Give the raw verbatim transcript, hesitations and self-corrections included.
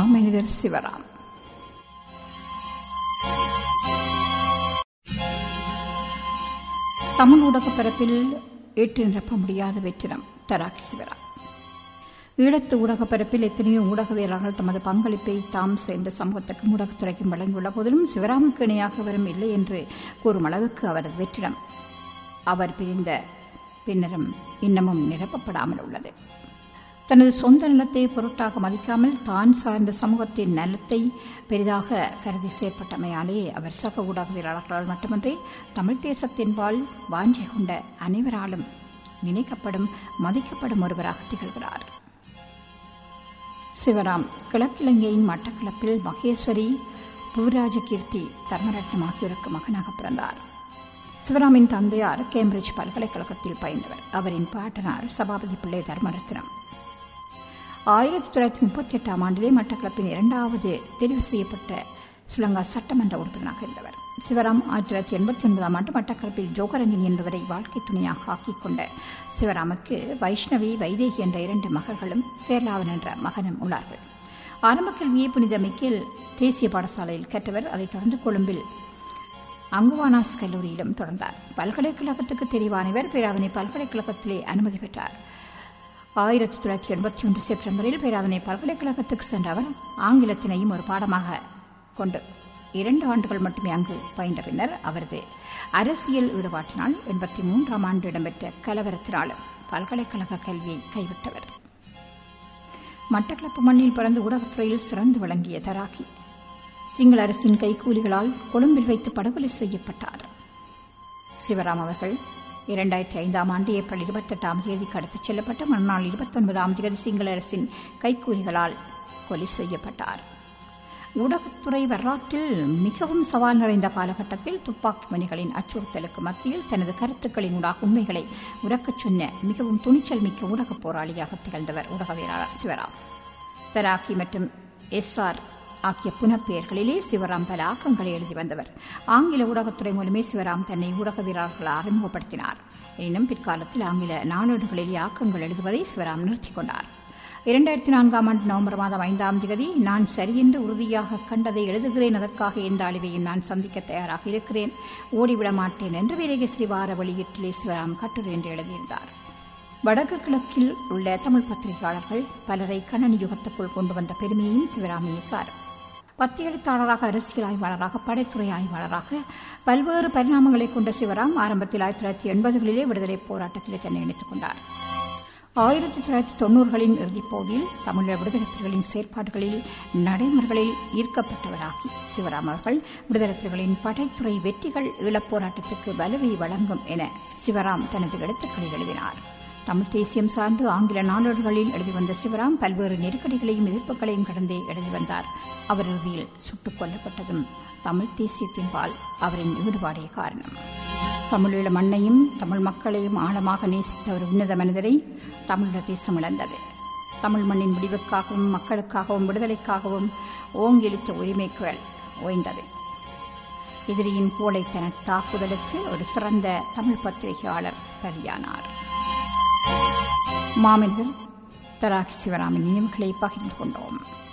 மாமனிதர் சிவராம். தமிழ் ஊடக பரப்பில் ஏற்று நிரப்ப முடியாத வெற்றிடம் தராக்கி சிவராம். ஈழத்து ஊடக பரப்பில் எத்தனையோ ஊடகவியலாளர்கள் தமது பங்களிப்பை தாம் சேர்ந்த சமூகத்துக்கும் ஊடகத்துறைக்கும் வழங்கியுள்ள போதிலும் சிவராமுக்கு இணையாக வரும் இல்லை என்று கூறும் அளவுக்கு அவரது வெற்றிடம் அவர் பிரிந்த பின்னரும் இன்னமும் நிரப்பப்படாமல் உள்ளது. தனது சொந்த நலத்தை பொருட்டாக மதிக்காமல் தான் சார்ந்த சமூகத்தின் நலத்தை பெரிதாக கருதி செயற்பட்டமையாலே அவர் சக ஊடகவியலாளர்களால் மட்டுமின்றி தமிழ் தேசத்தின்பால் வாஞ்சை கொண்ட அனைவராலும் நினைக்கப்படும் மதிக்கப்படும் ஒருவராக திகழ்கிறார். சிவராம் கிழக்கிழங்கையின் மட்டக்களப்பில் மகேஸ்வரி, புவிராஜகீர்த்தி, தர்மரட்னம் ஆகியோருக்கு மகனாக பிறந்தார். சிவராமின் தந்தையார் கேம்பிரிட்ஜ் பல்கலைக்கழகத்தில் பயின்றவர். அவரின் பாட்டனார் சபாபதி பிள்ளை தர்மரத்னம். ஆயிரத்தி தொள்ளாயிரத்தி முப்பத்தி எட்டாம் ஆண்டிலே மட்டக்களப்பின் இரண்டாவது தெரிவு செய்யப்பட்ட சுலங்கா சட்டமன்ற உறுப்பினராக இருந்தவர். சிவராம் ஆயிரத்தி தொள்ளாயிரத்தி எண்பத்தி ஒன்பதாம் ஆண்டு மட்டக்களப்பில் ஜோகரஞ்சன் என்பவரை வாழ்க்கை துணையாக ஆக்கிக் கொண்ட சிவராமுக்கு வைஷ்ணவி, வைதேகி என்ற இரண்டு மகள்களும் சேர்லாவன் என்ற மகனும் உள்ளார்கள். ஆரம்ப கல்வியை புனித மிக்கேல் தேசிய பாடசாலையில் கற்றவர். அதைத் தொடர்ந்து கொழும்பில் அங்குவானாஸ் கல்லூரியிலும் தொடர்ந்தார். பல்கலைக்கழகத்துக்கு தெரிவானவர். பேராதனை பல்கலைக்கழகத்திலே அனுமதி பெற்றார். ஆயிரத்தி தொள்ளாயிரத்தி எண்பத்தி ஒன்று செப்டம்பரில் பேராதனை பல்கலைக்கழகத்துக்கு சென்ற அவர் ஆங்கிலத்தினையும் ஒரு பாடமாக கொண்டு இரண்டு ஆண்டுகள் மட்டுமே அங்கு பயின்ற பின்னர் அவரது அரசியல் ஈடுபாட்டினால் எண்பத்தி மூன்றாம் ஆண்டு இடம்பெற்ற கலவரத்தினாலும் பல்கலைக்கழக கல்வியை கைவிட்டவர். மட்டக்களப்பு மண்ணில் பிறந்து ஊடகத்துறையில் சிறந்து விளங்கிய தராக்கி சிங்கள அரசின் கைக்கூலிகளால் கொழும்பில் வைத்து படுகொலை செய்யப்பட்டார். சிவராம் அவர்கள் இரண்டாயிரத்தி ஐந்தாம் ஆண்டு ஏப்ரல் இருபத்தி எட்டாம் தேதிக்கு அடுத்துச் செல்லப்பட்ட மறுநாள் இருபத்தி ஒன்பதாம் தேதி சிங்கள அரசின் கைக்கூலிகளால் கொலை செய்யப்பட்டார். ஊடகத்துறை வரலாற்றில் மிகவும் சவால் நிறைந்த காலகட்டத்தில் துப்பாக்கி மணிகளின் அச்சுறுத்தலுக்கு மத்தியில் தனது கருத்துக்களின் ஊடாக உண்மைகளை உறக்கச் சொன்ன மிகவும் துணிச்சல் மிக்க ஊடகப் போராளியாக திகழ்ந்தவர் ஊடகவியலாளர் சிவராம். தராக்கி மற்றும் எஸ் ஆர் ஆகிய புனப்பெயர்களிலே சிவராம் பல ஆக்கங்களை எழுதி வந்தவர். ஆங்கில ஊடகத்துறை மூலமே சிவராம் தன்னை ஊடகவியலாளர்களை அறிமுகப்படுத்தினார். எனினும் பிற்காலத்தில் ஆங்கில நாளேடுகளிலே ஆக்கங்கள் எழுதுவதை சிவராம் நிறுத்திக் கொண்டார். இரண்டாயிரத்தி நான்காம் ஆண்டு நவம்பர் மாதம் ஐந்தாம் தேதி நான் சரியென்று உறுதியாக கண்டதை எழுதுகிறேன், அதற்காக எந்த அழிவையும் நான் சந்திக்க தயாராக இருக்கிறேன், ஓடிவிட மாட்டேன் என்று வீரகேசரி வார வெளியீட்டிலே சிவராம் கட்டுரை என்று எழுதியிருந்தார். வடக்கு கிழக்கில் உள்ள தமிழ் பத்திரிகையாளர்கள் பலரை கணனி யுகத்துக்குள் கொண்டு வந்த பெருமையையும் சிவராமையே சார். பத்தி எழுத்தாளராக, அரசியல் ஆய்வாளராக, படைத்துறை ஆய்வாளராக பல்வேறு பரிணாமங்களை கொண்ட சிவராம் ஆரம்பத்தில் ஆயிரத்தி தொள்ளாயிரத்தி எண்பதுகளிலே விடுதலைப் போராட்டத்திலே தன்னை இணைத்துக் கொண்டார். ஆயிரத்தி தொள்ளாயிரத்தி தொன்னூறுகளின் இறுதிப் பகுதியில் தமிழக விடுதலை புலிகளின் செயற்பாடுகளில் நடைமுறைகளில் ஈர்க்கப்பட்டவராகி சிவராம் அவர்கள் விடுதலை புலிகளின் படைத்துறை வெற்றிகள் ஈழப் போராட்டத்துக்கு வலுவை வழங்கும் என சிவராம் தனது எழுத்துக்களில் எழுதினார். தமிழ் தேசியம் சார்ந்து ஆங்கில நாளேடுகளில் எழுதி வந்த சிவராம் பல்வேறு நெருக்கடிகளையும் எதிர்ப்புகளையும் கடந்தே எழுதி வந்தார். அவர் இறுதியில் சுட்டுக் கொல்லப்பட்டதும் தமிழ் தேசியத்தின்பால் அவரின் ஈடுபாடே காரணம். தமிழீழ மண்ணையும் தமிழ் மக்களையும் ஆழமாக நேசித்த ஒரு உன்னத மனிதரை தமிழீழ தேசம் இழந்தது. தமிழ் மண்ணின் முடிவுக்காகவும் மக்களுக்காகவும் விடுதலைக்காகவும் ஓங்கிலித்த உரிமை குரல் ஓய்ந்தது. எதிரியின் கோழைத்தன தாக்குதலுக்கு ஒரு சிறந்த தமிழ் பத்திரிகையாளர் பலியானார். மாமனிதர் தராக்கி சிவராமின் நினைவுகளை பகிர்ந்து கொண்டோம்.